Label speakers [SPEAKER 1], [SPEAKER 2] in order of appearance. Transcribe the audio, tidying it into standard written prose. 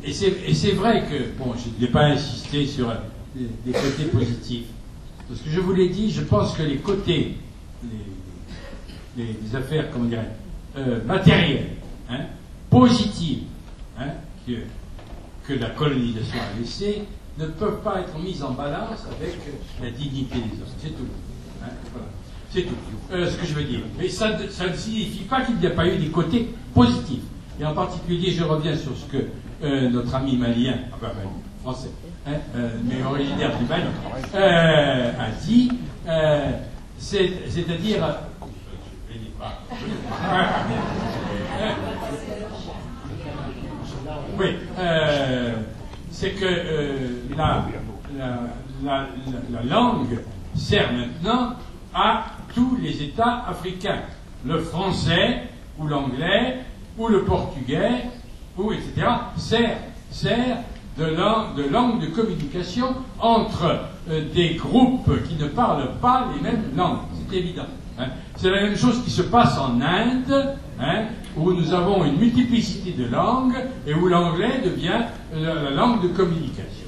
[SPEAKER 1] et c'est vrai que, bon, je ne vais pas insister sur les côtés positifs. Parce que je vous l'ai dit, je pense que les côtés, les affaires, comment dirais-je, matérielles, hein, positives, hein, que la colonisation a laissées, ne peuvent pas être mises en balance avec la dignité des hommes. C'est tout. Hein, voilà. C'est tout. Ce que je veux dire. Mais ça ne signifie pas qu'il n'y a pas eu des côtés positifs. Et en particulier, je reviens sur ce que notre ami malien, enfin français, hein, mais originaire du Mali, a dit, c'est-à-dire... oui, c'est que la langue sert maintenant à tous les États africains. Le français, ou l'anglais, ou le portugais, ou etc., sert de langue de communication entre des groupes qui ne parlent pas les mêmes langues. C'est évident. Hein. C'est la même chose qui se passe en Inde, hein, où nous avons une multiplicité de langues et où l'anglais devient la langue de communication.